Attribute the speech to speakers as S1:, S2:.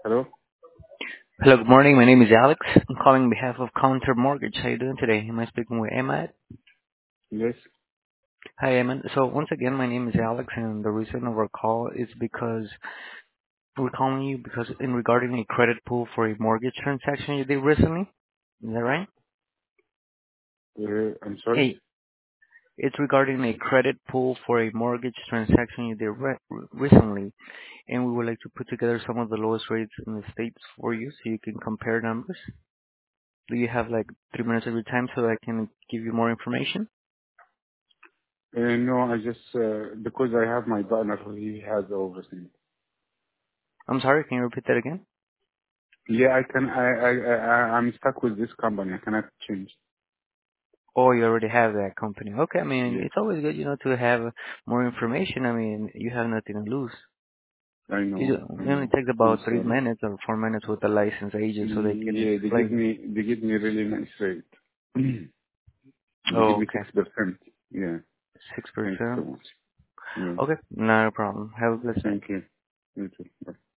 S1: Hello?
S2: Hello, good morning. My name is Alex. I'm calling on behalf of Counter Mortgage. How you doing today? Am I speaking with Ahmad?
S1: Yes.
S2: Hi, Ahmad. So once again, my name is Alex, and the reason of our call is because we're calling you because in regarding a credit pool for a mortgage transaction you did recently. Is that right?
S1: I'm sorry.
S2: Hey, it's regarding a credit pool for a mortgage transaction you did recently, and we would like to put together some of the lowest rates in the states for you so you can compare numbers. Do you have like 3 minutes of your time so I can give you more information?
S1: No, I just, because I have my partner, he has everything.
S2: I'm sorry, can you repeat that again?
S1: Yeah, I'm stuck with this company. I cannot change.
S2: Oh, you already have that company. Okay, I mean,
S1: Yeah,
S2: it's always good, to have more information. I mean, you have nothing to lose.
S1: I know, I
S2: It only
S1: know.
S2: takes
S1: I'm
S2: about three
S1: sorry.
S2: minutes or 4 minutes with the licensed agent so they can
S1: Yeah,
S2: explain.
S1: they give me really nice rate. They give
S2: Oh,
S1: me
S2: okay.
S1: 6%. Yeah, thank you so
S2: 6%.
S1: much. Yeah,
S2: Okay, not a problem. Have a blessed day.
S1: thank you. You too. Bye.